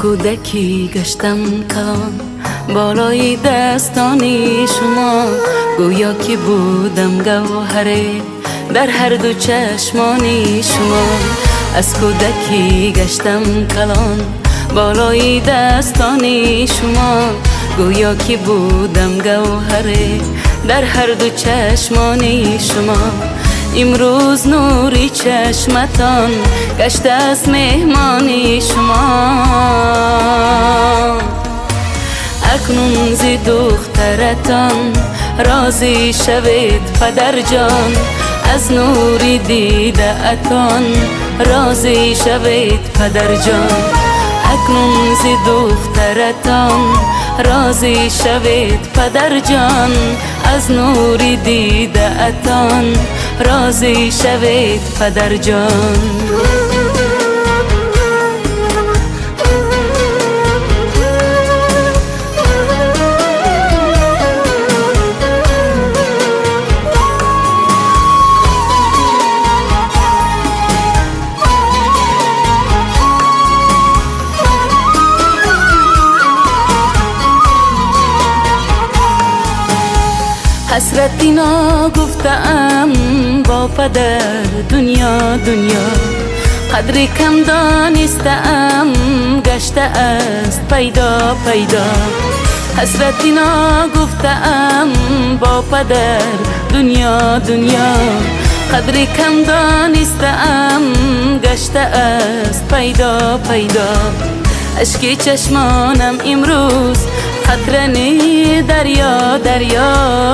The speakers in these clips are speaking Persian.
کودکی گشتم کلان بالای دستانی شما، گویا که بودم گوهره در هر دو چشمانی شما. از کودکی گشتم کلان بالای دستانی شما، گویا که بودم گوهره در هر دو چشمانی شما. امروز نوری چشمتان گشته است مهمانی شما، اکنون ز دخترتان راضی شوید پدر جان، از نوری دیده اتان راضی شوید پدر جان. اکنون ز دخترتان راضی شوید پدر جان، از نوری دیده اتان راضی شوید پدر جان. حسرتی نگفتم با پدر دنیا دنیا، قدری کم دانستم گشته است پیدا پیدا. حسرتی نگفتم با پدر دنیا دنیا، قدری کم دانستم گشته است پیدا پیدا. اشکی چشمانم امروز قطره‌ای دریا دریا،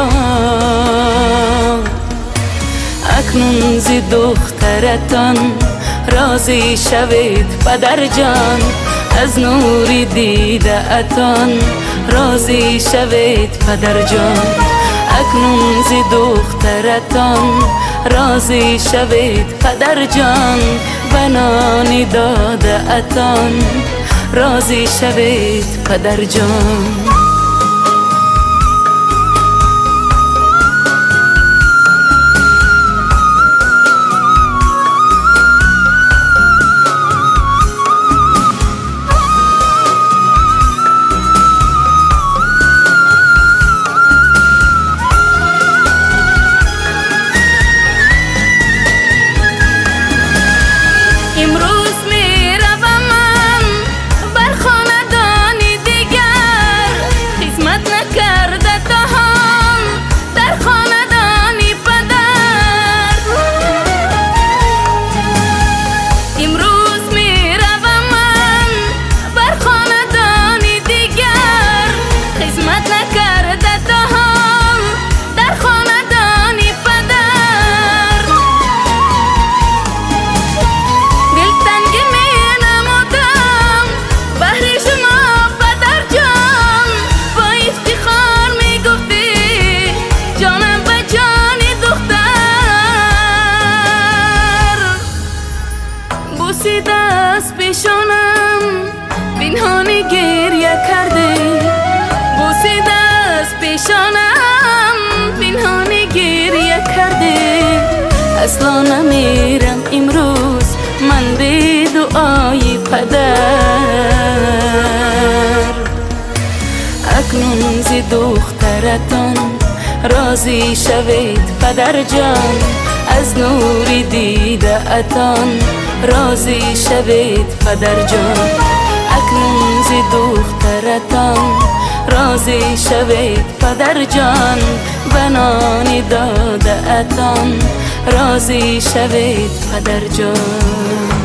اکنون ز دخترتان راضی شوید پدر جان، از نوری دیده اتان راضی شوید پدر جان. اکنون ز دخترتان راضی شوید پدر جان، بنانی داده اتان راضی شوید پدر جان. بوسیده از پیشانم پنهانی گریه کرده، بوسیده از پیشانم پنهانی گریه کرده. اصلا نمیرم امروز من به دعای پدر، اکنون ز دخترتان راضی شوید پدر جان، از نوری دیده اتان راضی شوید پدر جان. اکنون ز دخترتان راضی شوید پدر جان، بنانی داده اتان راضی شوید پدر جان.